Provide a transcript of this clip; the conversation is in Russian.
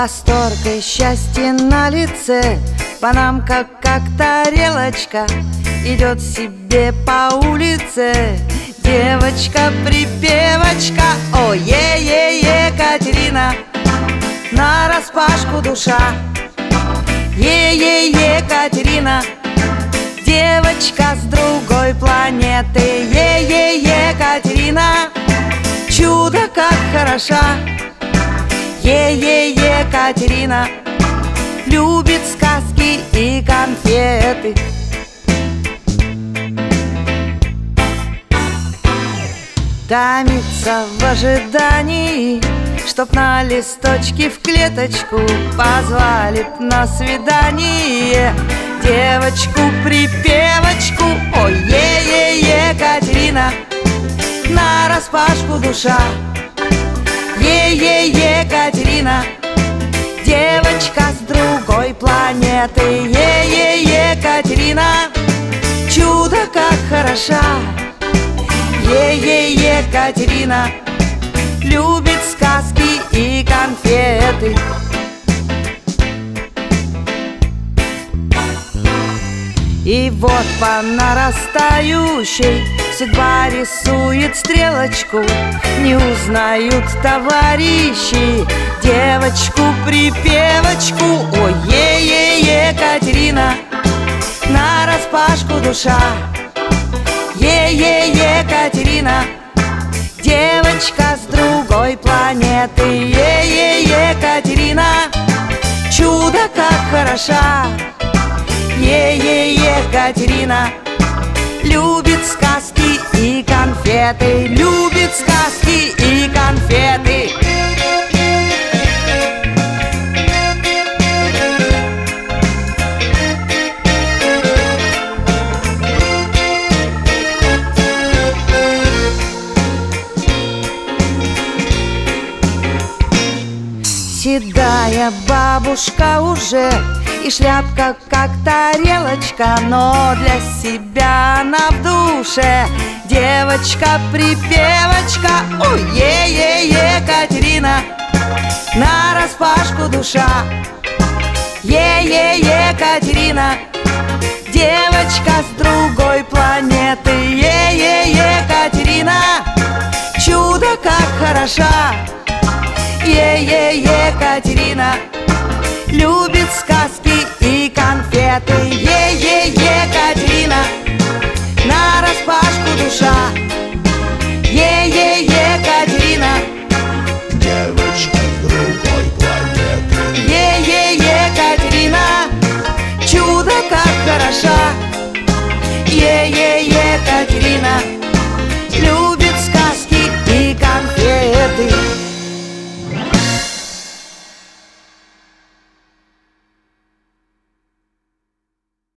Восторг и счастье на лице, панамка как тарелочка, идет себе по улице девочка-припевочка. Ой-е-е, Екатерина, нараспашку душа. Е-е, Екатерина, девочка с другой планеты. Е-е, Екатерина, чудо как хороша. Е-е, Екатерина, любит сказки и конфеты. Томится в ожидании, чтоб на листочке в клеточку позвали б на свидание девочку-припевочку. Ой-е-е, Екатерина, нараспашку душа. Е-е, Екатерина, девочка с другой планеты. Е-е, Екатерина, чудо как хороша. Е-е, Екатерина, любит сказки и конфеты. И вот по нарастающей судьба рисует стрелочку. Не узнают товарищи девочку-припевочку. Ой-е-е, Екатерина, нараспашку душа. Е-е, Екатерина, девочка с другой планеты. Е-е, Екатерина, чудо как хороша. Е-е, Екатерина, любит сказки и конфеты. Любит сказки и конфеты. Седая бабушка уже, и шляпка как тарелочка, но для себя она в душе девочка-припевочка. Ой-е-е, Екатерина, нараспашку душа. Е-е, Екатерина, девочка с другой планеты. Е-е, Екатерина, чудо как хороша. Е-е, Екатерина, любит сказки и конфеты. Е-е, Екатерина, нараспашку душа.